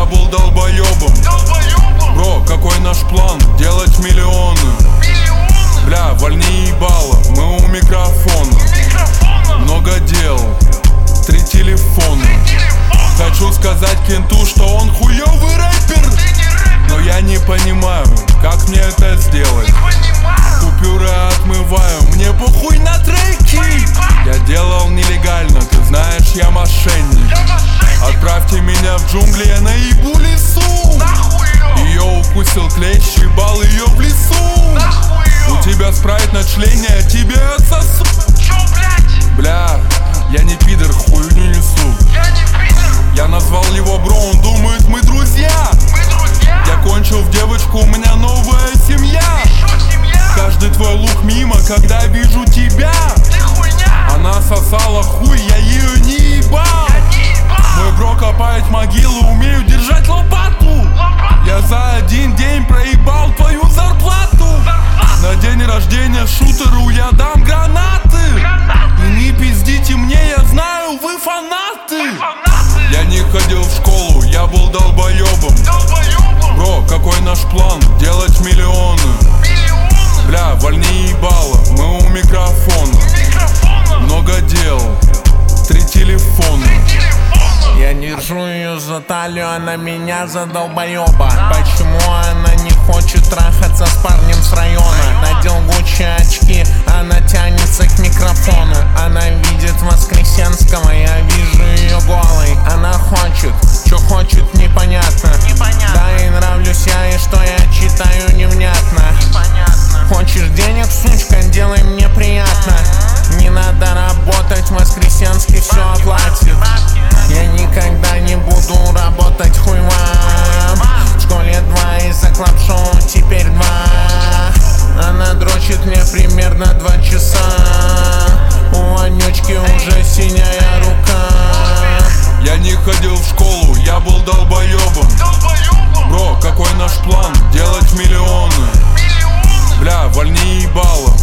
был долбоебом. Бро, какой наш план? Делать миллионы. Бля, вольни ебало, мы у микрофона. Много дел, 3 телефона. Хочу сказать кенту, что он хуёвый рэпер, но я не понимаю, как мне это сделать. Купюры отмываю, мне похуй на треки. Я делал нелегально, ты знаешь, я мошенник. Отправьте меня в джунгли, я наебу лесу. Ее укусил клещ, ебал ее в лесу. У тебя спрайт на члене, я тебе отсосу. Бля, я не пидор, хуйню несу. Я назвал его бро, он думает, мы друзья. Я кончил в девочку, у меня новая семья. Каждый твой лук мимо, когда вижу тебя. Она сосала хуй, я ее не ебал. Мой бро копает могилу, умею держать лопату. Я за один день проебал твою зарплату. На день рождения шутеру я дам гранаты. И не пиздите мне, я знаю, вы фанаты. Я не ходил в школу, я был долбоебом. Бро, какой наш план? Делать миллионы. Бля, вольни ебало, мы у микрофона. Много дел, 3 телефона. Я держу ее за талию, она меня за долбоеба. Почему она не хочет трахаться с парнем с района? Надел Гуччи очки, она тянется к микрофону. Она видит Воскресенского, я вижу ее голой. Она хочет, что хочет, непонятно. Да, и нравлюсь я, и что я читаю невнятно. Хочешь денег, сучка, делай мне приятно. Не надо работать, Воскресенский все оплатит. Я никогда не буду работать, хуй вам. В школе 2 из-за клаб-шоу теперь 2. Она дрочит мне примерно 2 часа. У Анючки уже синяя рука. Я не ходил в школу, я был долбоебом. Бро, какой наш план? Делать миллионы. Бля, вольни ебало,